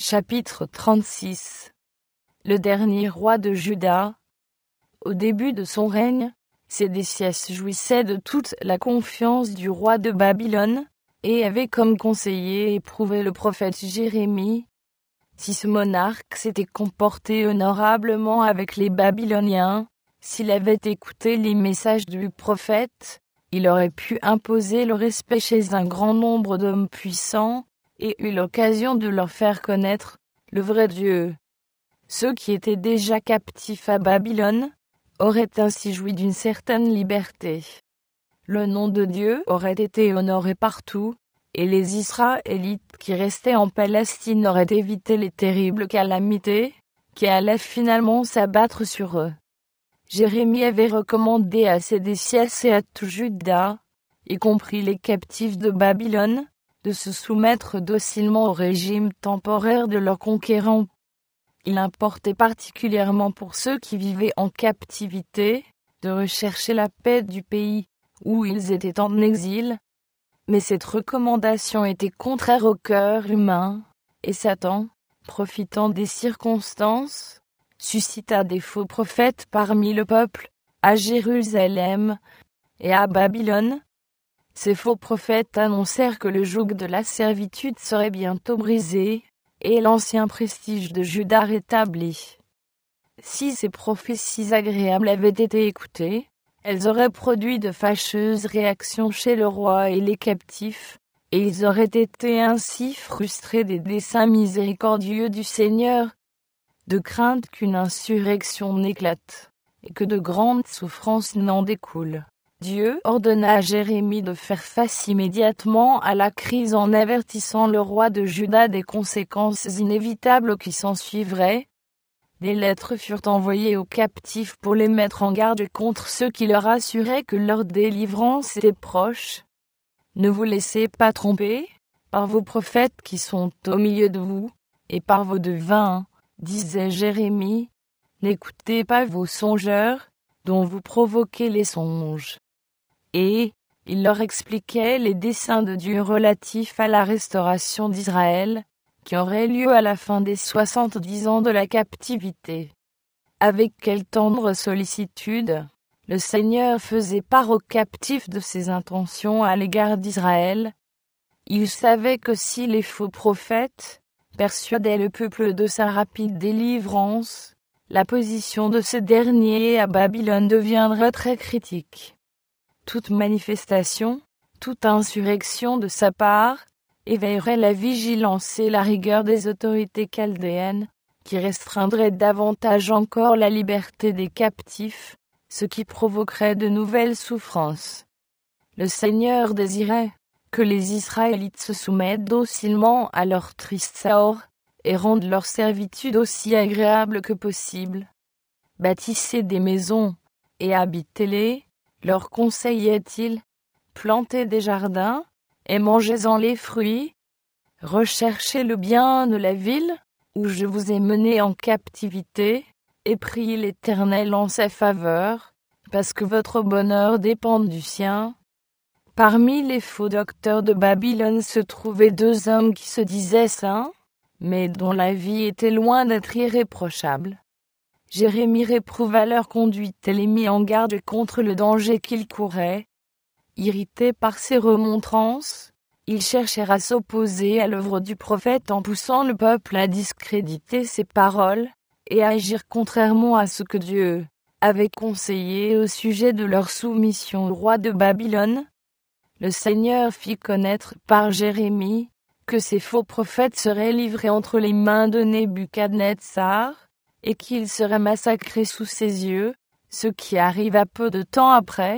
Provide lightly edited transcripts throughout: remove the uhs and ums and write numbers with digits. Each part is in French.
Chapitre 36. Le dernier roi de Juda. Au début de son règne, Sédécias jouissait de toute la confiance du roi de Babylone, et avait comme conseiller éprouvé le prophète Jérémie. Si ce monarque s'était comporté honorablement avec les Babyloniens, s'il avait écouté les messages du prophète, il aurait pu imposer le respect chez un grand nombre d'hommes puissants, et eut l'occasion de leur faire connaître le vrai Dieu. Ceux qui étaient déjà captifs à Babylone auraient ainsi joui d'une certaine liberté. Le nom de Dieu aurait été honoré partout, et les Israélites qui restaient en Palestine auraient évité les terribles calamités qui allaient finalement s'abattre sur eux. Jérémie avait recommandé à Sédécias et à tout Juda, y compris les captifs de Babylone, de se soumettre docilement au régime temporaire de leurs conquérants. Il importait particulièrement pour ceux qui vivaient en captivité, de rechercher la paix du pays où ils étaient en exil. Mais cette recommandation était contraire au cœur humain, et Satan, profitant des circonstances, suscita des faux prophètes parmi le peuple, à Jérusalem et à Babylone. Ces faux prophètes annoncèrent que le joug de la servitude serait bientôt brisé, et l'ancien prestige de Juda rétabli. Si ces prophéties agréables avaient été écoutées, elles auraient produit de fâcheuses réactions chez le roi et les captifs, et ils auraient été ainsi frustrés des desseins miséricordieux du Seigneur, de crainte qu'une insurrection n'éclate, et que de grandes souffrances n'en découlent. Dieu ordonna à Jérémie de faire face immédiatement à la crise en avertissant le roi de Juda des conséquences inévitables qui s'ensuivraient. Des lettres furent envoyées aux captifs pour les mettre en garde contre ceux qui leur assuraient que leur délivrance était proche. Ne vous laissez pas tromper par vos prophètes qui sont au milieu de vous, et par vos devins, disait Jérémie. N'écoutez pas vos songeurs, dont vous provoquez les songes. Et il leur expliquait les desseins de Dieu relatifs à la restauration d'Israël, qui aurait lieu à la fin des 70 ans de la captivité. Avec quelle tendre sollicitude le Seigneur faisait part aux captifs de ses intentions à l'égard d'Israël. Il savait que si les faux prophètes persuadaient le peuple de sa rapide délivrance, la position de ce dernier à Babylone deviendrait très critique. Toute manifestation, toute insurrection de sa part, éveillerait la vigilance et la rigueur des autorités chaldéennes, qui restreindraient davantage encore la liberté des captifs, ce qui provoquerait de nouvelles souffrances. Le Seigneur désirait que les Israélites se soumettent docilement à leur triste sort, et rendent leur servitude aussi agréable que possible. Bâtissez des maisons, et habitez-les, leur conseillait-il, plantez des jardins, et mangez-en les fruits. Recherchez le bien de la ville, où je vous ai mené en captivité, et priez l'Éternel en sa faveur, parce que votre bonheur dépend du sien. Parmi les faux docteurs de Babylone se trouvaient 2 hommes qui se disaient saints, mais dont la vie était loin d'être irréprochable. Jérémie réprouva leur conduite et les mit en garde contre le danger qu'ils couraient. Irrités par ces remontrances, ils cherchèrent à s'opposer à l'œuvre du prophète en poussant le peuple à discréditer ses paroles et à agir contrairement à ce que Dieu avait conseillé au sujet de leur soumission au roi de Babylone. Le Seigneur fit connaître par Jérémie que ces faux prophètes seraient livrés entre les mains de Nebuchadnezzar, et qu'ils seraient massacrés sous ses yeux, ce qui arriva peu de temps après.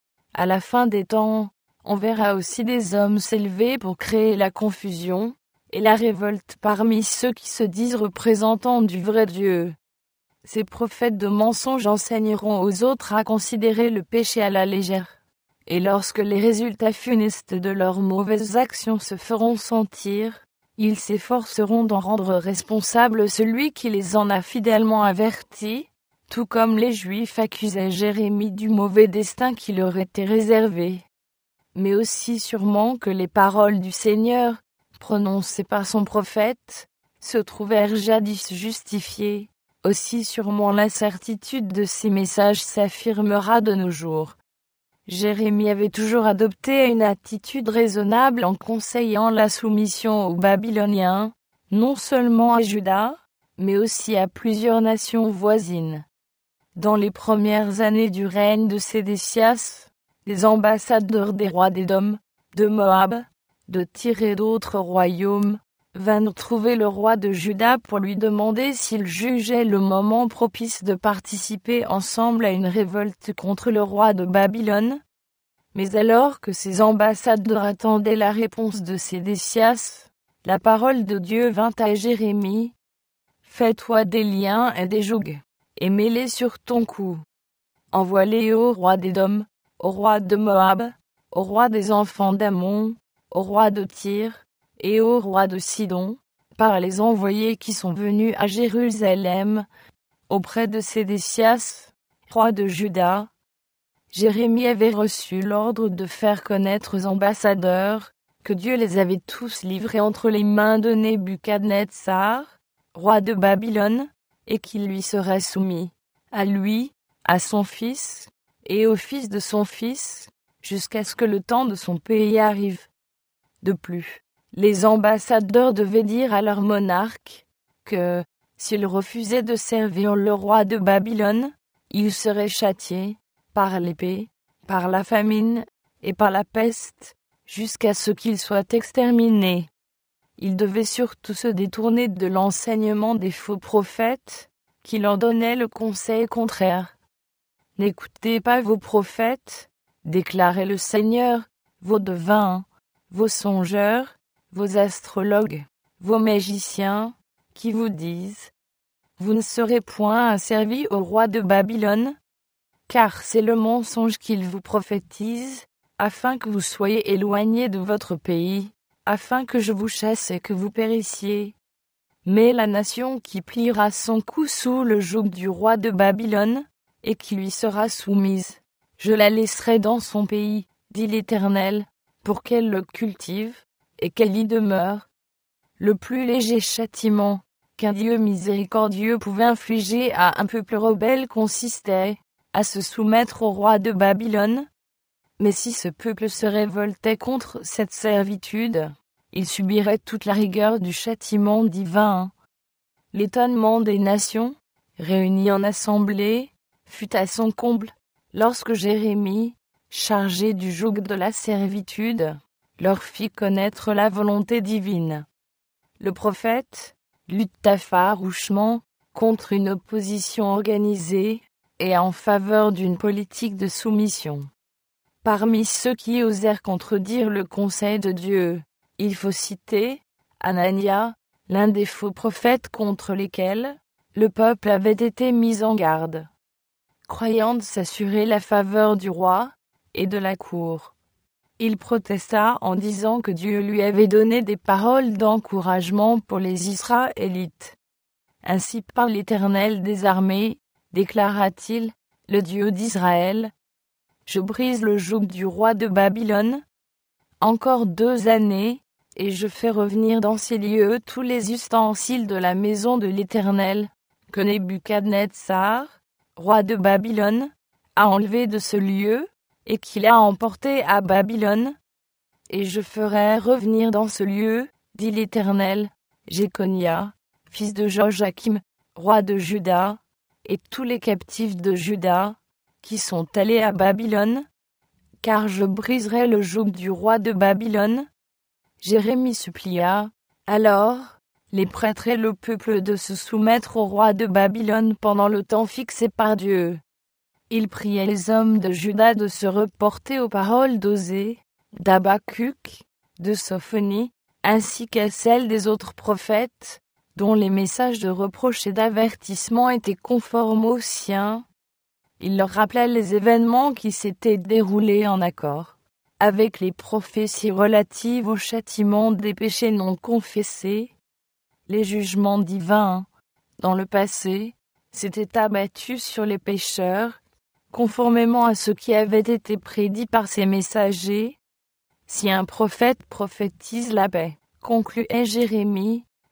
À la fin des temps, on verra aussi des hommes s'élever pour créer la confusion et la révolte parmi ceux qui se disent représentants du vrai Dieu. Ces prophètes de mensonges enseigneront aux autres à considérer le péché à la légère. Et lorsque les résultats funestes de leurs mauvaises actions se feront sentir, ils s'efforceront d'en rendre responsable celui qui les en a fidèlement avertis, tout comme les Juifs accusaient Jérémie du mauvais destin qui leur était réservé. Mais aussi sûrement que les paroles du Seigneur, prononcées par son prophète, se trouvèrent jadis justifiés, aussi sûrement l'incertitude de ces messages s'affirmera de nos jours. Jérémie avait toujours adopté une attitude raisonnable en conseillant la soumission aux Babyloniens, non seulement à Juda, mais aussi à plusieurs nations voisines. Dans les premières années du règne de Sédécias, les ambassadeurs des rois d'Édom, de Moab, de Tyr et d'autres royaumes, vinrent trouver le roi de Juda pour lui demander s'il jugeait le moment propice de participer ensemble à une révolte contre le roi de Babylone. Mais alors que ces ambassadeurs attendaient la réponse de Sédécias, la parole de Dieu vint à Jérémie. « Fais-toi des liens et des jougs, et mets-les sur ton cou. Envoie-les au roi d'Édom, au roi de Moab, au roi des enfants d'Ammon, au roi de Tyr, et au roi de Sidon, par les envoyés qui sont venus à Jérusalem, auprès de Sédécias, roi de Juda. » Jérémie avait reçu l'ordre de faire connaître aux ambassadeurs que Dieu les avait tous livrés entre les mains de Nebuchadnezzar, roi de Babylone, et qu'ils lui seraient soumis, à lui, à son fils, et au fils de son fils, jusqu'à ce que le temps de son pays arrive. De plus, les ambassadeurs devaient dire à leur monarque que, s'il refusait de servir le roi de Babylone, il serait châtié, par l'épée, par la famine, et par la peste, jusqu'à ce qu'il soit exterminé. Ils devaient surtout se détourner de l'enseignement des faux prophètes, qui leur donnaient le conseil contraire. « N'écoutez pas vos prophètes, déclarait le Seigneur, vos devins, vos songeurs, vos astrologues, vos magiciens, qui vous disent « Vous ne serez point asservis au roi de Babylone », car c'est le mensonge qu'ils vous prophétisent, afin que vous soyez éloignés de votre pays, afin que je vous chasse et que vous périssiez. Mais la nation qui pliera son cou sous le joug du roi de Babylone, et qui lui sera soumise, je la laisserai dans son pays, dit l'Éternel, pour qu'elle le cultive, et qu'elle y demeure. Le plus léger châtiment qu'un Dieu miséricordieux pouvait infliger à un peuple rebelle consistait à se soumettre au roi de Babylone. Mais si ce peuple se révoltait contre cette servitude, il subirait toute la rigueur du châtiment divin. L'étonnement des nations, réunies en assemblée, fut à son comble, lorsque Jérémie, chargé du joug de la servitude, leur fit connaître la volonté divine. Le prophète lutta farouchement contre une opposition organisée et en faveur d'une politique de soumission. Parmi ceux qui osèrent contredire le conseil de Dieu, il faut citer Anania, l'un des faux prophètes contre lesquels le peuple avait été mis en garde, croyant s'assurer la faveur du roi et de la cour. Il protesta en disant que Dieu lui avait donné des paroles d'encouragement pour les Israélites. Ainsi par l'Éternel des armées, déclara-t-il, le Dieu d'Israël, je brise le joug du roi de Babylone. Encore 2 années, et je fais revenir dans ces lieux tous les ustensiles de la maison de l'Éternel, que Nebuchadnezzar, roi de Babylone, a enlevé de ce lieu, et qu'il a emporté à Babylone. Et je ferai revenir dans ce lieu, dit l'Éternel, Jéconia, fils de Joachim, roi de Juda, et tous les captifs de Juda, qui sont allés à Babylone, car je briserai le joug du roi de Babylone. Jérémie supplia, alors, les prêtres et le peuple de se soumettre au roi de Babylone pendant le temps fixé par Dieu. Il priait les hommes de Juda de se reporter aux paroles d'Osée, d'Habacuc, de Sophonie, ainsi qu'à celles des autres prophètes, dont les messages de reproche et d'avertissement étaient conformes aux siens. Il leur rappelait les événements qui s'étaient déroulés en accord avec les prophéties relatives au châtiment des péchés non confessés. Les jugements divins, dans le passé, s'étaient abattus sur les pécheurs, conformément à ce qui avait été prédit par ses messagers. Si un prophète prophétise la paix, concluait Jérémie,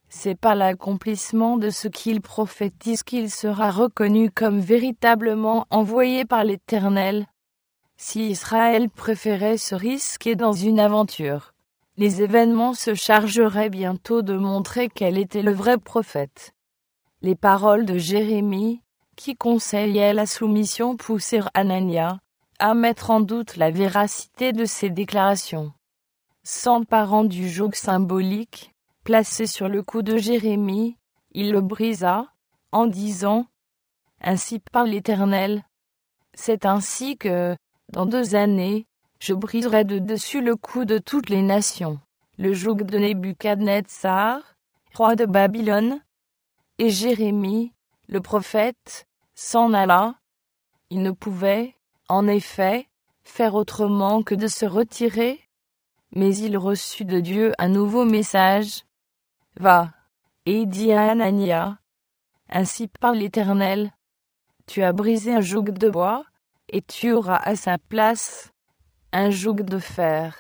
C'est par l'accomplissement de ce qu'il prophétise qu'il sera reconnu comme véritablement envoyé par l'Éternel. Si Israël préférait se risquer dans une aventure, les événements se chargeraient bientôt de montrer quel était le vrai prophète. Les paroles de Jérémie, qui conseillait la soumission, poussèrent Anania à mettre en doute la véracité de ses déclarations. S'emparant du joug symbolique placé sur le cou de Jérémie, il le brisa, en disant « Ainsi parle l'Éternel. C'est ainsi que, dans 2 années, je briserai de dessus le cou de toutes les nations, le joug de Nebuchadnezzar, roi de Babylone. » Et Jérémie, le prophète, s'en alla. Il ne pouvait, en effet, faire autrement que de se retirer. Mais il reçut de Dieu un nouveau message. Va, et dis à Anania, ainsi parle l'Éternel. Tu as brisé un joug de bois, et tu auras à sa place un joug de fer.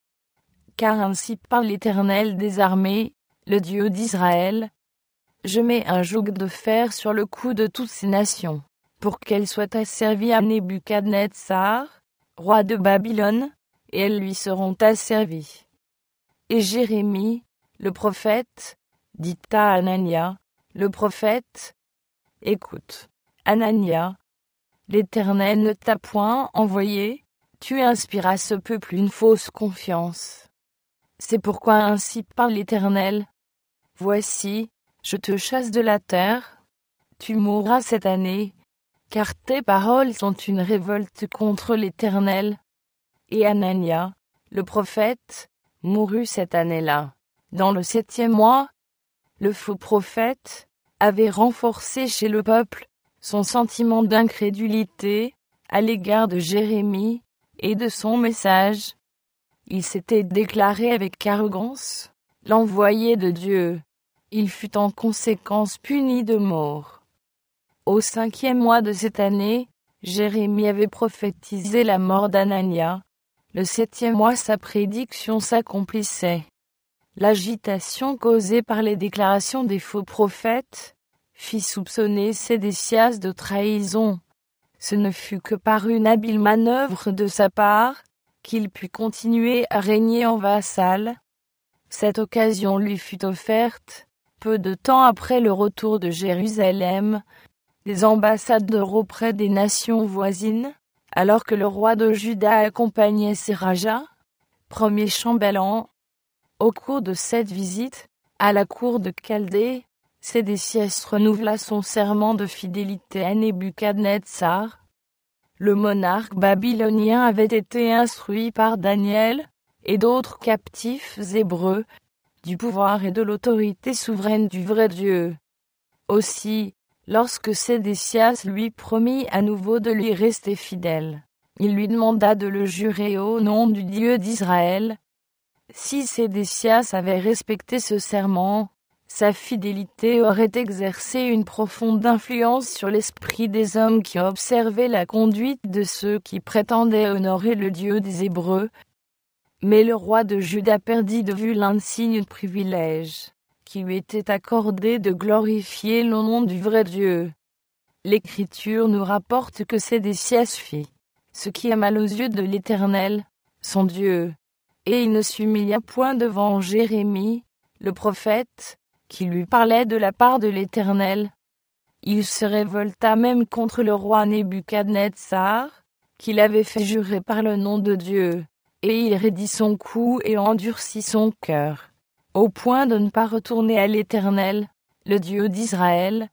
Car ainsi parle l'Éternel des armées, le Dieu d'Israël. Je mets un joug de fer sur le cou de toutes ces nations, pour qu'elles soient asservies à Nebuchadnezzar, roi de Babylone, et elles lui seront asservies. Et Jérémie, le prophète, dit à Anania, le prophète, écoute, Anania, l'Éternel ne t'a point envoyé, tu inspires à ce peuple une fausse confiance. C'est pourquoi ainsi parle l'Éternel. Voici, je te chasse de la terre, tu mourras cette année, car tes paroles sont une révolte contre l'Éternel. Et Anania, le prophète, mourut cette année-là. Dans le 7e mois, le faux prophète avait renforcé chez le peuple son sentiment d'incrédulité à l'égard de Jérémie et de son message. Il s'était déclaré avec arrogance l'envoyé de Dieu. Il fut en conséquence puni de mort. Au 5e mois de cette année, Jérémie avait prophétisé la mort d'Anania. Le 7e mois, sa prédiction s'accomplissait. L'agitation causée par les déclarations des faux prophètes fit soupçonner Sédécias de trahison. Ce ne fut que par une habile manœuvre de sa part qu'il put continuer à régner en vassal. Cette occasion lui fut offerte peu de temps après le retour de Jérusalem, des ambassadeurs auprès des nations voisines, alors que le roi de Juda accompagnait ses rajas, premier chambellan. Au cours de cette visite, à la cour de Chaldée, Sédécias renouvela son serment de fidélité à Nebuchadnezzar. Le monarque babylonien avait été instruit par Daniel et d'autres captifs hébreux du pouvoir et de l'autorité souveraine du vrai Dieu. Aussi, lorsque Sédécias lui promit à nouveau de lui rester fidèle, il lui demanda de le jurer au nom du Dieu d'Israël. Si Sédécias avait respecté ce serment, sa fidélité aurait exercé une profonde influence sur l'esprit des hommes qui observaient la conduite de ceux qui prétendaient honorer le Dieu des Hébreux. Mais le roi de Juda perdit de vue l'insigne privilège qui lui était accordé de glorifier le nom du vrai Dieu. L'Écriture nous rapporte que Sédécias fit ce qui est mal aux yeux de l'Éternel, son Dieu, et il ne s'humilia point devant Jérémie, le prophète, qui lui parlait de la part de l'Éternel. Il se révolta même contre le roi Nebuchadnezzar, qu'il avait fait jurer par le nom de Dieu, et il raidit son cou et endurcit son cœur, au point de ne pas retourner à l'Éternel, le Dieu d'Israël,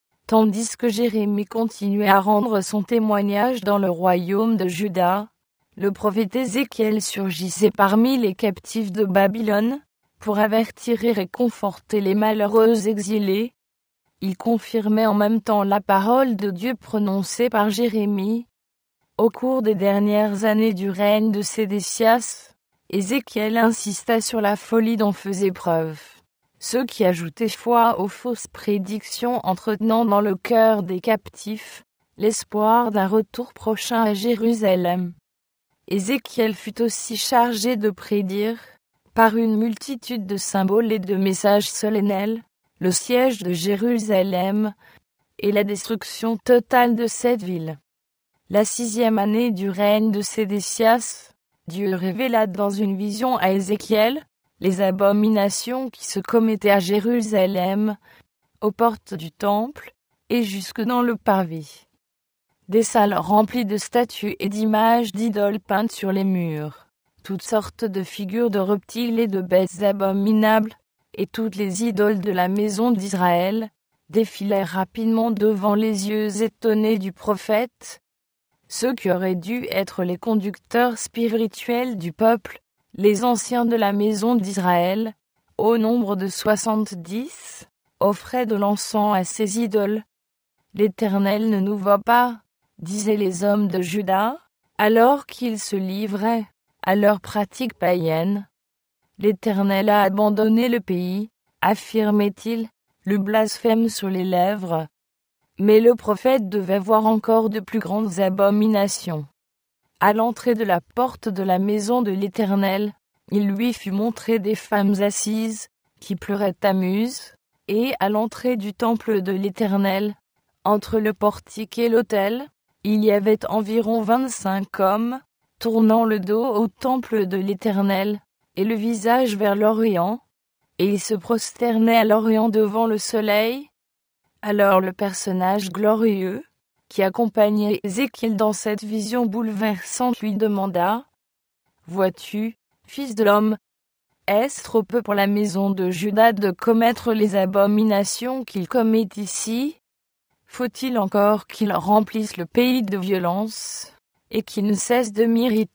tandis que Jérémie continuait à rendre son témoignage dans le royaume de Juda. Le prophète Ézéchiel surgissait parmi les captifs de Babylone, pour avertir et réconforter les malheureux exilés. Il confirmait en même temps la parole de Dieu prononcée par Jérémie. Au cours des dernières années du règne de Sédécias, Ézéchiel insista sur la folie dont faisait preuve ceux qui ajoutaient foi aux fausses prédictions, entretenant dans le cœur des captifs l'espoir d'un retour prochain à Jérusalem. Ézéchiel fut aussi chargé de prédire, par une multitude de symboles et de messages solennels, le siège de Jérusalem et la destruction totale de cette ville. La 6e année du règne de Sédécias, Dieu révéla dans une vision à Ézéchiel les abominations qui se commettaient à Jérusalem, aux portes du temple et jusque dans le parvis. Des salles remplies de statues et d'images d'idoles peintes sur les murs, toutes sortes de figures de reptiles et de bêtes abominables, et toutes les idoles de la maison d'Israël défilèrent rapidement devant les yeux étonnés du prophète. Ceux qui auraient dû être les conducteurs spirituels du peuple, les anciens de la maison d'Israël, au nombre de 70, offraient de l'encens à ces idoles. L'Éternel ne nous voit pas, disaient les hommes de Juda, alors qu'ils se livraient à leurs pratiques païennes. L'Éternel a abandonné le pays, affirmait-il, le blasphème sur les lèvres. Mais le prophète devait voir encore de plus grandes abominations. À l'entrée de la porte de la maison de l'Éternel, il lui fut montré des femmes assises, qui pleuraient Tammuz, et à l'entrée du temple de l'Éternel, entre le portique et l'autel, il y avait environ 25 hommes, tournant le dos au temple de l'Éternel, et le visage vers l'Orient, et ils se prosternaient à l'Orient devant le soleil. Alors le personnage glorieux, qui accompagnait Ézéchiel dans cette vision bouleversante, lui demanda : « Vois-tu, fils de l'homme, est-ce trop peu pour la maison de Juda de commettre les abominations qu'il commet ici ? Faut-il encore qu'ils remplissent le pays de violence, et qu'ils ne cessent de m'irriter ?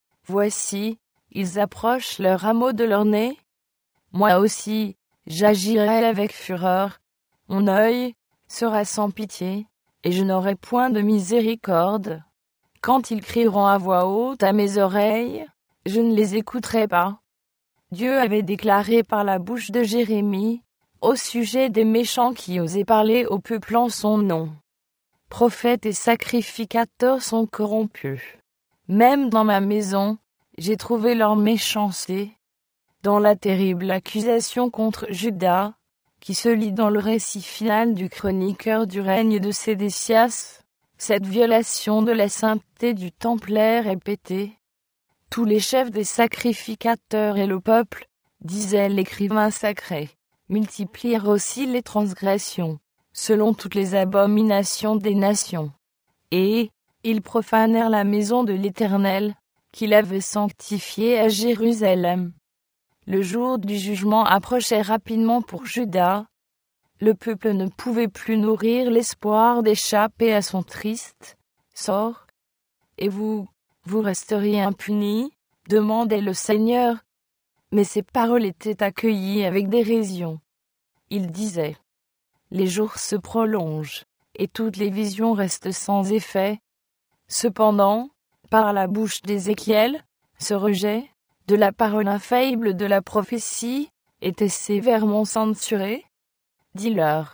Voici, ils approchent leur rameau de leur nez. Moi aussi, j'agirai avec fureur. Mon œil sera sans pitié, et je n'aurai point de miséricorde. Quand ils crieront à voix haute à mes oreilles, je ne les écouterai pas. » Dieu avait déclaré par la bouche de Jérémie, au sujet des méchants qui osaient parler au peuple en son nom. Prophètes et sacrificateurs sont corrompus. Même dans ma maison, j'ai trouvé leur méchanceté. Dans la terrible accusation contre Juda, qui se lit dans le récit final du chroniqueur du règne de Sédécias, cette violation de la sainteté du temple est répétée. Tous les chefs des sacrificateurs et le peuple, disait l'écrivain sacré, multiplièrent aussi les transgressions, selon toutes les abominations des nations. Et ils profanèrent la maison de l'Éternel, qu'il avait sanctifiée à Jérusalem. Le jour du jugement approchait rapidement pour Juda. Le peuple ne pouvait plus nourrir l'espoir d'échapper à son triste sort. Et vous resteriez impunis, demandait le Seigneur. Mais ces paroles étaient accueillies avec dérision. Il disait : les jours se prolongent, et toutes les visions restent sans effet. Cependant, par la bouche d'Ézéchiel, ce rejet de la parole infaillible de la prophétie était sévèrement censuré. Dis-leur :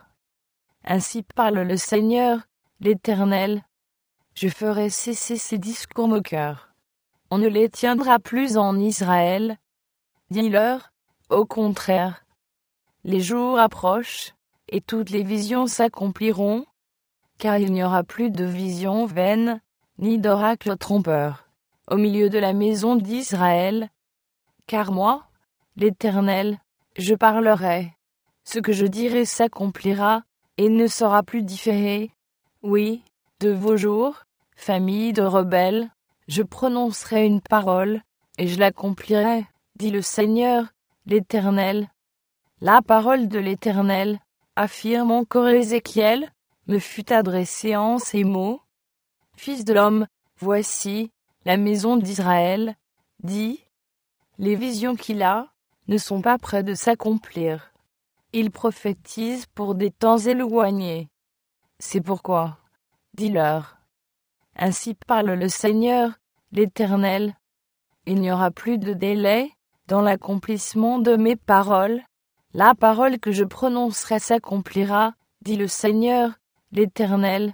ainsi parle le Seigneur, l'Éternel. Je ferai cesser ces discours moqueurs. On ne les tiendra plus en Israël. Dis-leur, au contraire. Les jours approchent, et toutes les visions s'accompliront, car il n'y aura plus de visions vaines, ni d'oracles trompeurs, au milieu de la maison d'Israël. Car moi, l'Éternel, je parlerai. Ce que je dirai s'accomplira, et ne sera plus différé. Oui, de vos jours, famille de rebelles, je prononcerai une parole, et je l'accomplirai, dit le Seigneur, l'Éternel. La parole de l'Éternel, affirme encore Ézéchiel, me fut adressée en ces mots. Fils de l'homme, voici, la maison d'Israël, dit, les visions qu'il a ne sont pas près de s'accomplir. Il prophétise pour des temps éloignés. C'est pourquoi, dis-leur, ainsi parle le Seigneur, l'Éternel, il n'y aura plus de délai dans l'accomplissement de mes paroles. La parole que je prononcerai s'accomplira, dit le Seigneur, l'Éternel.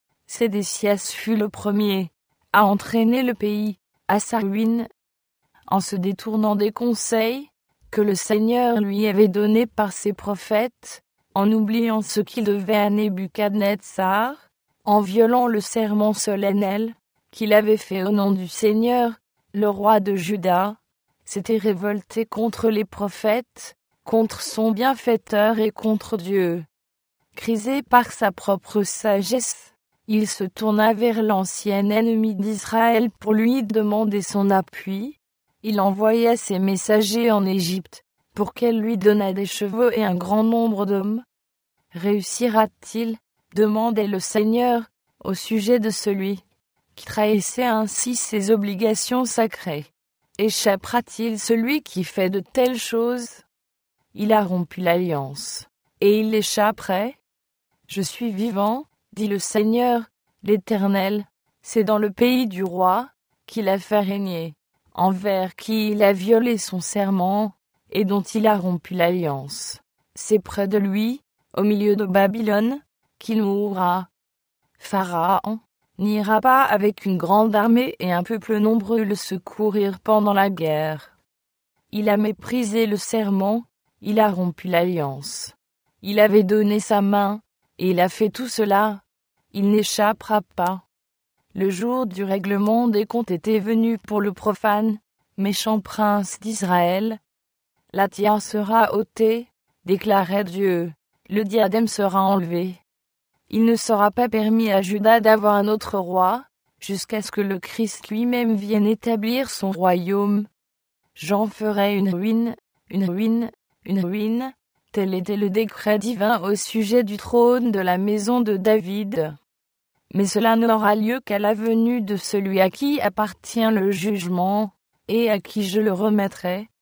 Sédécias fut le premier à entraîner le pays à sa ruine, en se détournant des conseils que le Seigneur lui avait donné par ses prophètes, en oubliant ce qu'il devait à Nebuchadnezzar, en violant le serment solennel qu'il avait fait au nom du Seigneur, le roi de Juda, s'était révolté contre les prophètes, contre son bienfaiteur et contre Dieu. Grisé par sa propre sagesse, il se tourna vers l'ancien ennemi d'Israël pour lui demander son appui. Il envoya ses messagers en Égypte, pour qu'elle lui donnât des chevaux et un grand nombre d'hommes. Réussira-t-il, demandait le Seigneur, au sujet de celui qui trahissait ainsi ses obligations sacrées? Échappera-t-il celui qui fait de telles choses? Il a rompu l'alliance, et il échapperait? Je suis vivant, dit le Seigneur, l'Éternel, c'est dans le pays du roi qu'il a fait régner, envers qui il a violé son serment, et dont il a rompu l'alliance. C'est près de lui, au milieu de Babylone, qu'il mourra. Pharaon n'ira pas avec une grande armée et un peuple nombreux le secourir pendant la guerre. Il a méprisé le serment, il a rompu l'alliance. Il avait donné sa main, et il a fait tout cela. Il n'échappera pas. Le jour du règlement des comptes était venu pour le profane, méchant prince d'Israël. La tiare sera ôtée, déclarait Dieu. Le diadème sera enlevé. Il ne sera pas permis à Juda d'avoir un autre roi, jusqu'à ce que le Christ lui-même vienne établir son royaume. J'en ferai une ruine, une ruine, une ruine. Tel était le décret divin au sujet du trône de la maison de David. Mais cela n'aura lieu qu'à la venue de celui à qui appartient le jugement, et à qui je le remettrai.